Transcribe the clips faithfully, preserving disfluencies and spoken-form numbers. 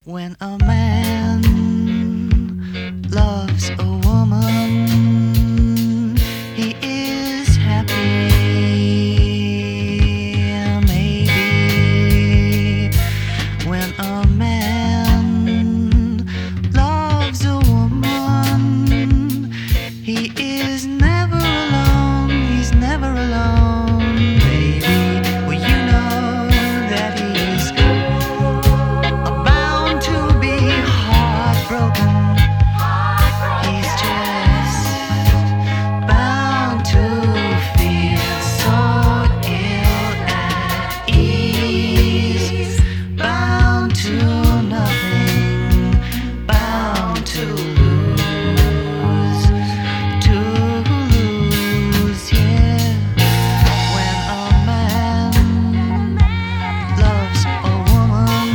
When a man loves a woman, he is happy. Maybe when a man loves a woman, he is never alone. He's never alone. Baby, well, you know that he's bound to be heartbroken. He's just bound to feel so ill at ease, bound to nothing, bound to lose, to lose, yeah. When a man loves a woman,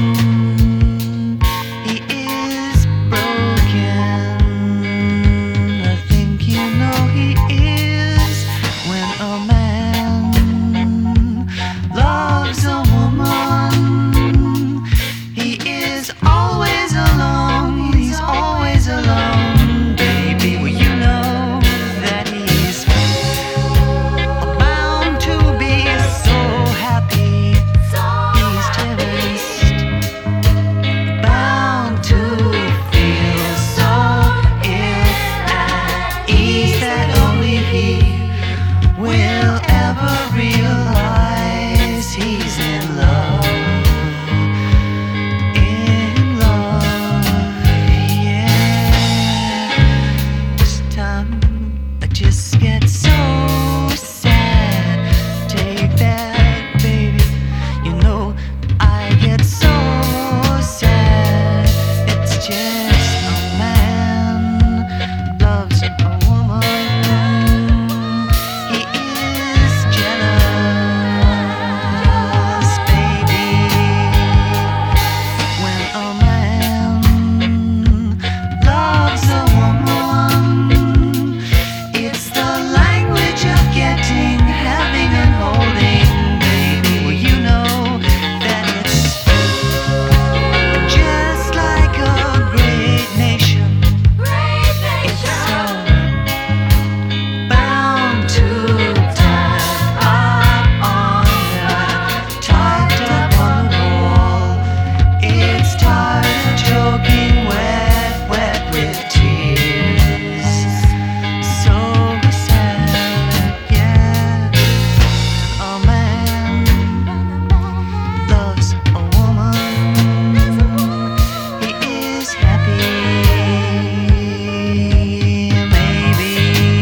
he is broken. I think you know he is. When a man loves a woman, he is always alone. He's always alone. Baby, well, you know that he's bound to be so happy. He's just bound to feel so ill at ease that only he will ever realize he's in love, in love, yeah. This time I just get so sad. Take that, baby. You know I get so sad. It's just a man loves a woman. He is jealous, baby. When a man loves a woman, it's the language of getting, having, and holding, baby. Well, you know that it's just like a great nation. It's so bound to tie up on the, tucked up on the wall. It's tired of choking wet, wet with tears. So sad, yeah. A man loves a woman. He is happy. Maybe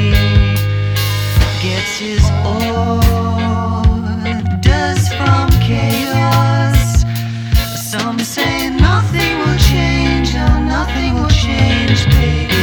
gets his orders from chaos. Some say nothing will change, no, nothing will change, baby.